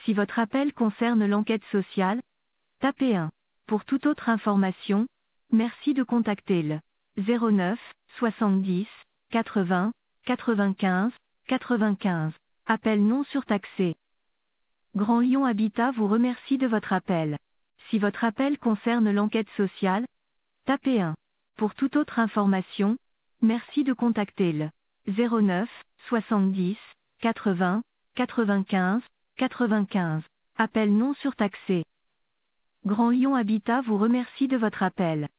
Si votre appel concerne l'enquête sociale, tapez 1. Pour toute autre information, merci de contacter le 09 70 80 95 95. Appel non surtaxé. Grand Lyon Habitat vous remercie de votre appel. Si votre appel concerne l'enquête sociale, tapez 1. Pour toute autre information, merci de contacter le 09 70 80 95 95. Appel non surtaxé. Grand Lyon Habitat vous remercie de votre appel.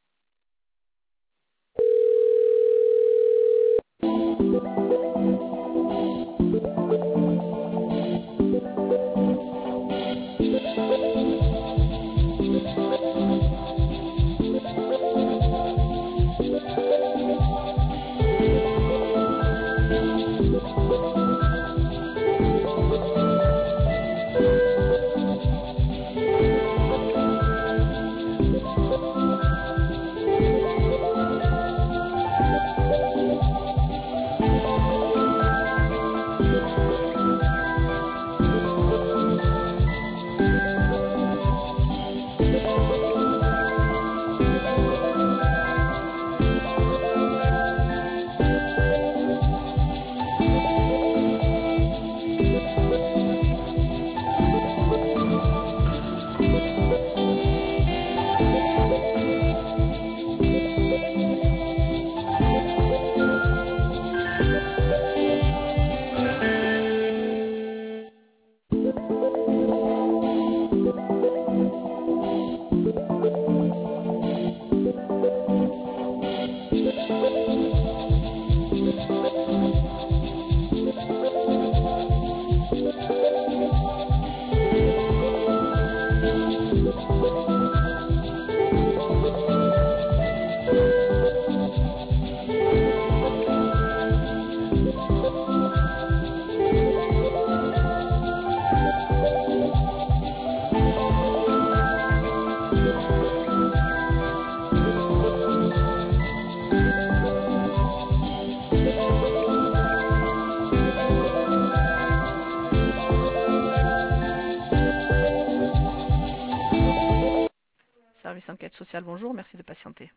Service enquête sociale, bonjour, merci de patienter.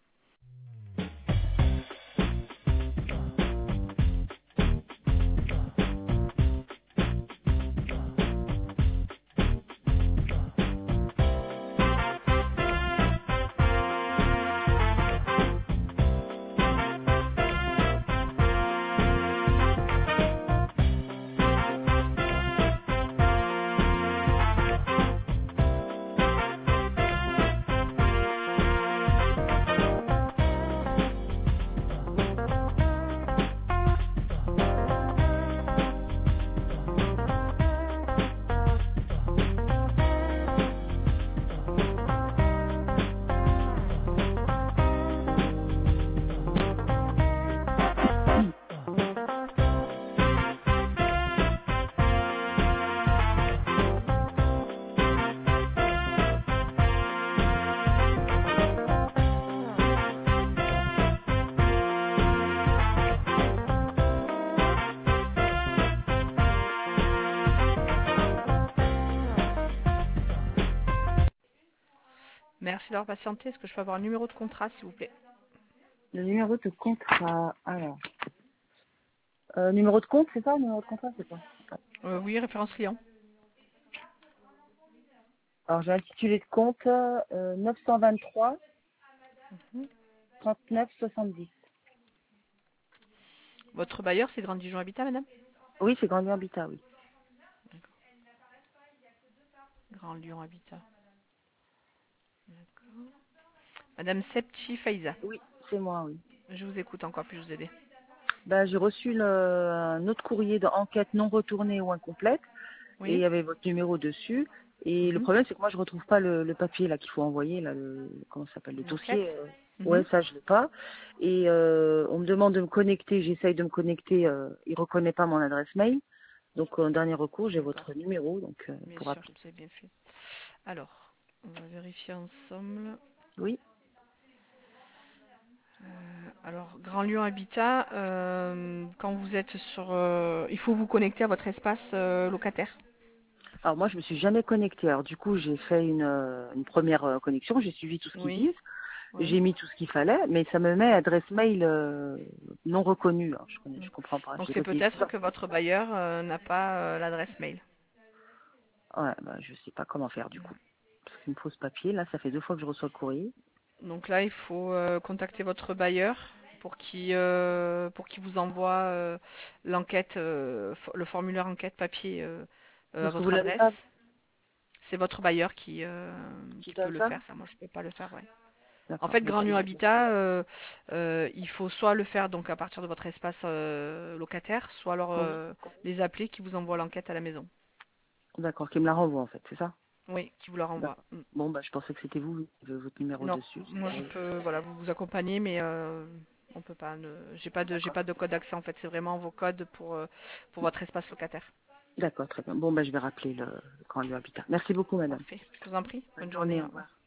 Merci d'avoir patienté. Est-ce que je peux avoir un numéro de contrat, s'il vous plaît? Le numéro de contrat, alors. Numéro de compte, c'est ça? Numéro de contrat, c'est quoi? Oui, référence client. Alors, j'ai intitulé de compte 923 39 70. Votre bailleur, c'est Grand Dijon Habitat, madame? Oui, c'est Grand Lyon Habitat, oui. Grand Lyon Habitat. D'accord. Madame Sepchi Faiza. Oui, c'est moi, oui. Je vous écoute, encore puis vous aider. Ben, j'ai reçu un autre courrier d'enquête non retournée ou incomplète. Et il Oui. y avait votre numéro dessus. Et le problème, c'est que moi, je retrouve pas le papier là qu'il faut envoyer, là, comment ça s'appelle, le dossier. Ouais, ça, je l'ai pas. Et on me demande de me connecter. J'essaye de me connecter. Il reconnaît pas mon adresse mail. Donc, en dernier recours, j'ai votre numéro. Donc, Bien pour sûr, appeler. c'est bien fait. Alors, on va vérifier ensemble. Oui. Alors, Grand Lyon Habitat, quand vous êtes sur... il faut vous connecter à votre espace locataire. Alors moi, je me suis jamais connectée. Alors du coup, j'ai fait une première connexion, j'ai suivi tout ce qu'ils Oui, disent, oui. j'ai mis tout ce qu'il fallait, mais ça me met adresse mail non reconnue. Alors, je comprends pas. Donc J'ai c'est pas payé peut-être ça. que votre bailleur n'a pas l'adresse mail. Ouais, bah, je sais pas comment faire du coup. Parce qu'il me faut ce papier. Là, ça fait 2 fois que je reçois le courrier. Donc là, il faut contacter votre bailleur pour qu'il vous envoie l'enquête, le formulaire enquête papier à Parce que vous votre l'avez adresse. pas C'est votre bailleur qui qui peut donne le ça? faire. Ça, moi, je peux pas le faire. Ouais. En D'accord. fait, Bon, Grand bah, Lieu Habitat, il faut soit le faire donc à partir de votre espace locataire, soit alors oui. les appeler qui vous envoient l'enquête à la maison. D'accord, qui me la renvoie en fait, c'est ça? Oui, qui vous la renvoie. D'accord. Bon, bah, je pensais que c'était vous, votre numéro Non, dessus. moi je peux voilà vous accompagner, mais on peut pas. J'ai D'accord. pas de code d'accès en fait. C'est vraiment vos codes pour votre espace locataire. D'accord, très bien. Bon, bah, je vais rappeler le Grand Lieu Habitat. Merci beaucoup, madame. Parfait. Je vous en prie. Bonne Bonne journée, journée. au Au revoir. revoir.